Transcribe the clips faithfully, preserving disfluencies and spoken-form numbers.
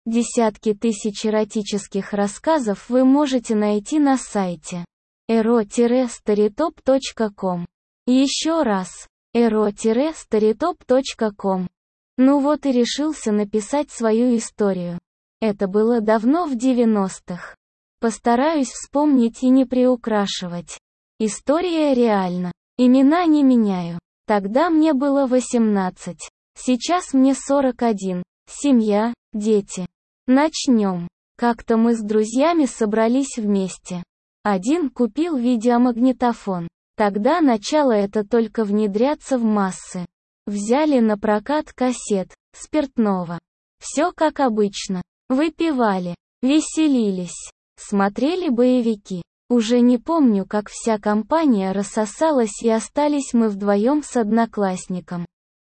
Десятки тысяч эротических рассказов вы можете найти на сайте эро старитоп точка ком. Еще раз, эро старитоп точка ком. Ну вот и решился написать свою историю. Это было давно в девяностых. Постараюсь вспомнить и не приукрашивать. История реальна. Имена не меняю. Тогда мне было восемнадцать. Сейчас мне сорок один. Семья, дети. Начнем. Как-то мы с друзьями собрались вместе. Один купил видеомагнитофон. Тогда начало это только внедряться в массы. Взяли на прокат кассет, спиртного. Все как обычно. Выпивали, веселились, смотрели боевики. Уже не помню, как вся компания рассосалась и остались мы вдвоем с одноклассником.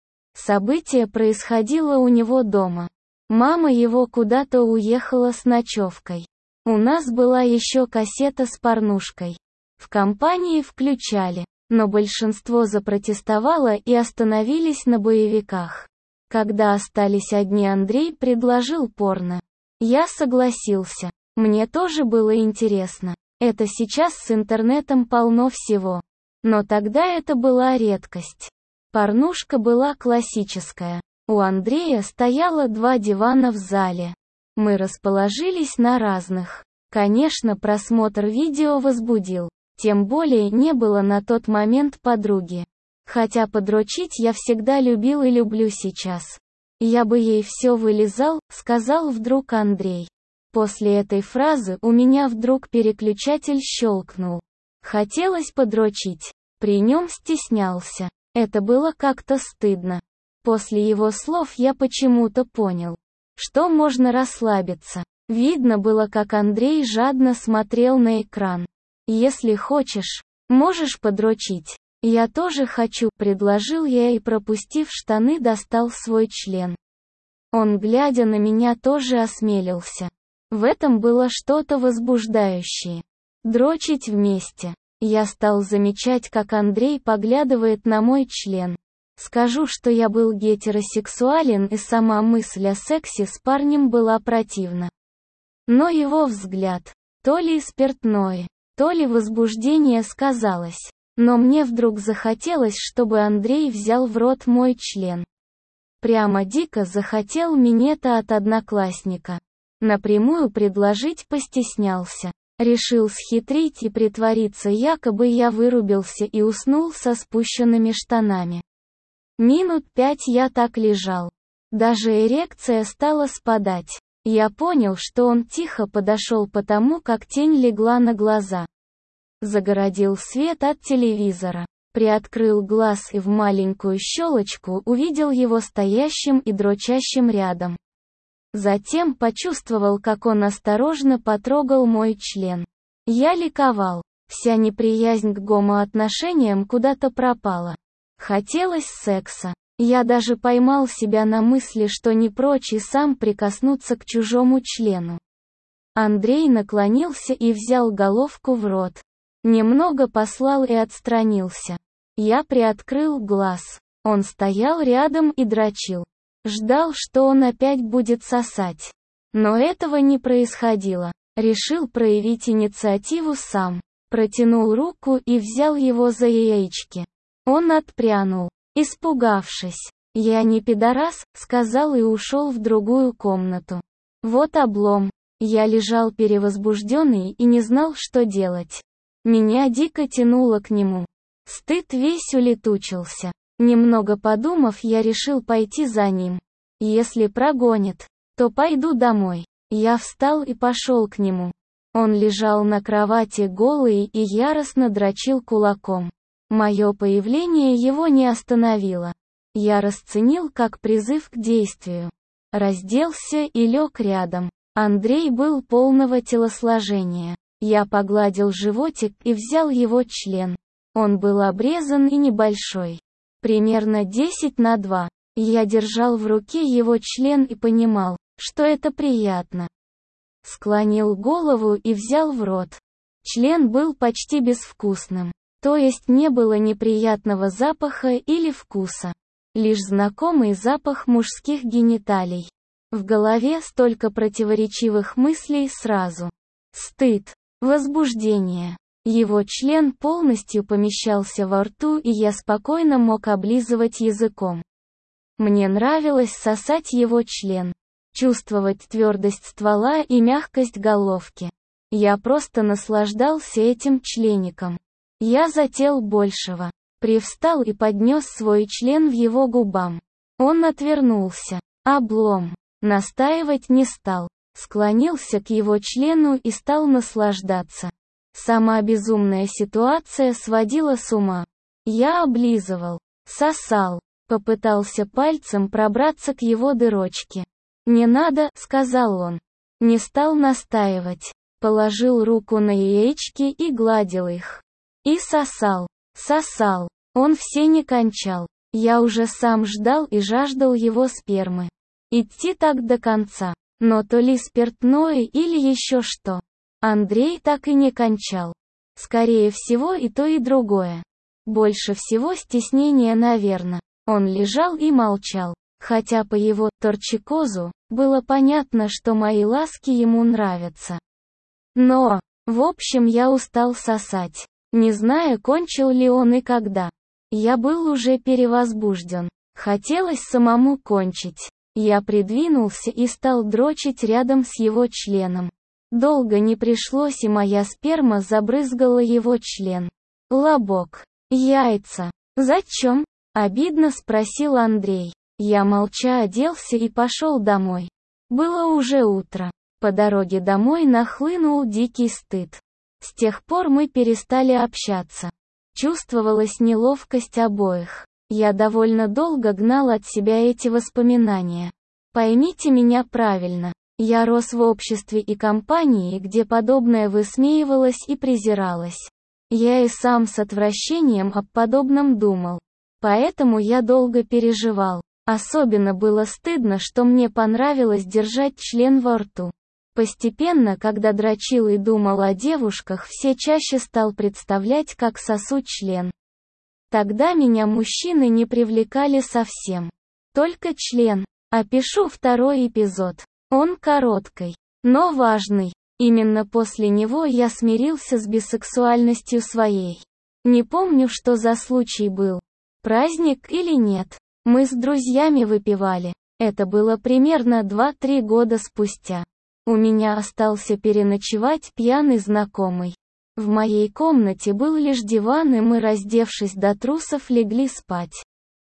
Событие происходило у него дома. Мама его куда-то уехала с ночевкой. У нас была еще кассета с порнушкой. В компании включали, но большинство запротестовало и остановились на боевиках. Когда остались одни, Андрей предложил порно. Я согласился. Мне тоже было интересно. Это сейчас с интернетом полно всего. Но тогда это была редкость. Порнушка была классическая. У Андрея стояло два дивана в зале. Мы расположились на разных. Конечно, просмотр видео возбудил. Тем более не было на тот момент подруги. Хотя подрочить я всегда любил и люблю сейчас. Я бы ей все вылизал, сказал вдруг Андрей. После этой фразы у меня вдруг переключатель щелкнул. Хотелось подрочить. При нем стеснялся. Это было как-то стыдно. После его слов я почему-то понял, что можно расслабиться. Видно было, как Андрей жадно смотрел на экран. «Если хочешь, можешь подрочить. Я тоже хочу», — предложил я и, пропустив штаны, достал свой член. Он, глядя на меня, тоже осмелился. В этом было что-то возбуждающее. Дрочить вместе. Я стал замечать, как Андрей поглядывает на мой член. Скажу, что я был гетеросексуален, и сама мысль о сексе с парнем была противна. Но его взгляд, то ли спиртное, то ли возбуждение сказалось. Но мне вдруг захотелось, чтобы Андрей взял в рот мой член. Прямо дико захотел минета от одноклассника. Напрямую предложить постеснялся. Решил схитрить и притвориться, якобы я вырубился и уснул со спущенными штанами. Минут пять я так лежал. Даже эрекция стала спадать. Я понял, что он тихо подошел, потому как тень легла на глаза. Загородил свет от телевизора. Приоткрыл глаз и в маленькую щелочку увидел его стоящим и дрочащим рядом. Затем почувствовал, как он осторожно потрогал мой член. Я ликовал. Вся неприязнь к гомоотношениям куда-то пропала. Хотелось секса. Я даже поймал себя на мысли, что не прочь и сам прикоснуться к чужому члену. Андрей наклонился и взял головку в рот. Немного послал и отстранился. Я приоткрыл глаз. Он стоял рядом и дрочил. Ждал, что он опять будет сосать. Но этого не происходило. Решил проявить инициативу сам. Протянул руку и взял его за яички. Он отпрянул, испугавшись. «Я не пидорас», — сказал и ушел в другую комнату. Вот облом. Я лежал перевозбужденный и не знал, что делать. Меня дико тянуло к нему. Стыд весь улетучился. Немного подумав, я решил пойти за ним. Если прогонит, то пойду домой. Я встал и пошел к нему. Он лежал на кровати голый и яростно дрочил кулаком. Мое появление его не остановило. Я расценил как призыв к действию. Разделся и лег рядом. Андрей был полного телосложения. Я погладил животик и взял его член. Он был обрезан и небольшой. Примерно десять на два. Я держал в руке его член и понимал, что это приятно. Склонил голову и взял в рот. Член был почти безвкусным. То есть не было неприятного запаха или вкуса. Лишь знакомый запах мужских гениталий. В голове столько противоречивых мыслей сразу. Стыд, возбуждение. Его член полностью помещался во рту, и я спокойно мог облизывать языком. Мне нравилось сосать его член, чувствовать твердость ствола и мягкость головки. Я просто наслаждался этим члеником. Я зател большего. Привстал и поднес свой член в его губам. Он отвернулся. Облом. Настаивать не стал. Склонился к его члену и стал наслаждаться. Сама безумная ситуация сводила с ума. Я облизывал, сосал, попытался пальцем пробраться к его дырочке. «Не надо», — сказал он. Не стал настаивать. Положил руку на яички и гладил их. И сосал, сосал. Он все не кончал. Я уже сам ждал и жаждал его спермы. Идти так до конца. Но то ли спиртное или еще что. Андрей так и не кончал. Скорее всего и то и другое. Больше всего стеснения, наверное. Он лежал и молчал. Хотя по его торчикозу было понятно, что мои ласки ему нравятся. Но, в общем, я устал сосать. Не зная, кончил ли он и когда. Я был уже перевозбужден. Хотелось самому кончить. Я придвинулся и стал дрочить рядом с его членом. Долго не пришлось, и моя сперма забрызгала его член. Лобок. Яйца. «Зачем?» — обидно спросил Андрей. Я молча оделся и пошел домой. Было уже утро. По дороге домой нахлынул дикий стыд. С тех пор мы перестали общаться. Чувствовалась неловкость обоих. Я довольно долго гнал от себя эти воспоминания. Поймите меня правильно. Я рос в обществе и компании, где подобное высмеивалось и презиралось. Я и сам с отвращением об подобном думал. Поэтому я долго переживал. Особенно было стыдно, что мне понравилось держать член во рту. Постепенно, когда дрочил и думал о девушках, все чаще стал представлять, как сосу член. Тогда меня мужчины не привлекали совсем. Только член. Опишу второй эпизод. Он короткий, но важный. Именно после него я смирился с бисексуальностью своей. Не помню, что за случай был. Праздник или нет. Мы с друзьями выпивали. Это было примерно два-три года спустя. У меня остался переночевать пьяный знакомый. В моей комнате был лишь диван, и мы, раздевшись до трусов, легли спать.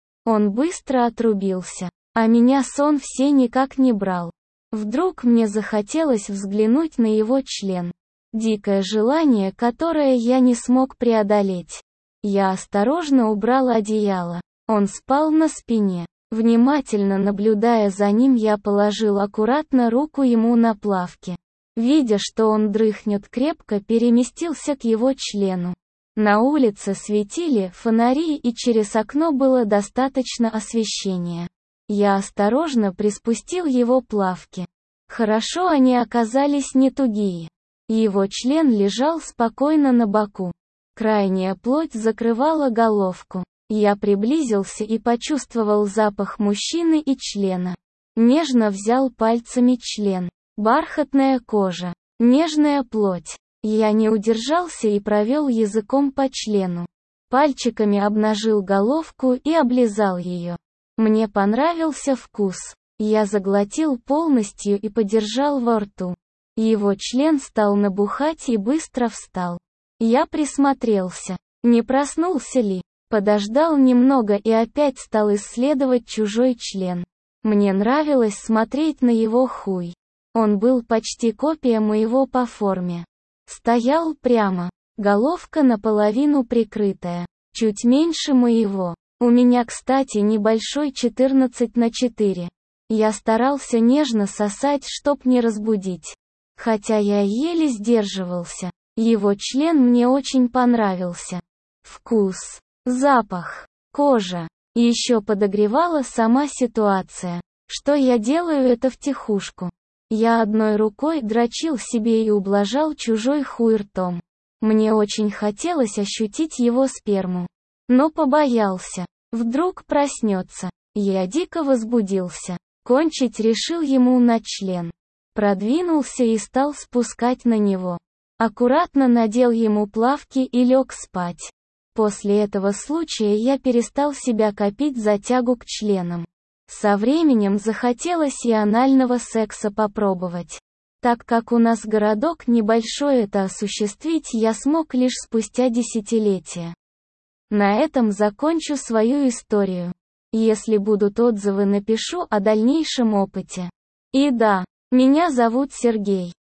Он быстро отрубился, а меня сон все никак не брал. Вдруг мне захотелось взглянуть на его член. Дикое желание, которое я не смог преодолеть. Я осторожно убрал одеяло. Он спал на спине. Внимательно наблюдая за ним, я положил аккуратно руку ему на плавки. Видя, что он дрыхнет крепко, переместился к его члену. На улице светили фонари, и через окно было достаточно освещения. Я осторожно приспустил его плавки. Хорошо они оказались не тугие. Его член лежал спокойно на боку. Крайняя плоть закрывала головку. Я приблизился и почувствовал запах мужчины и члена. Нежно взял пальцами член. Бархатная кожа. Нежная плоть. Я не удержался и провел языком по члену. Пальчиками обнажил головку и облизал ее. Мне понравился вкус. Я заглотил полностью и подержал во рту. Его член стал набухать и быстро встал. Я присмотрелся. Не проснулся ли? Подождал немного и опять стал исследовать чужой член. Мне нравилось смотреть на его хуй. Он был почти копия моего по форме. Стоял прямо. Головка наполовину прикрытая. Чуть меньше моего. У меня, кстати, небольшой четырнадцать на четыре. Я старался нежно сосать, чтоб не разбудить. Хотя я еле сдерживался. Его член мне очень понравился. Вкус, запах, кожа. Еще подогревала сама ситуация. Что я делаю это втихушку. Я одной рукой дрочил себе и ублажал чужой хуй ртом. Мне очень хотелось ощутить его сперму. Но побоялся. Вдруг проснется. Я дико возбудился. Кончить решил ему на член. Продвинулся и стал спускать на него. Аккуратно надел ему плавки и лег спать. После этого случая я перестал себя копить за тягу к членам. Со временем захотелось и анального секса попробовать. Так как у нас городок небольшой, это осуществить я смог лишь спустя десятилетия. На этом закончу свою историю. Если будут отзывы, напишу о дальнейшем опыте. И да, меня зовут Сергей.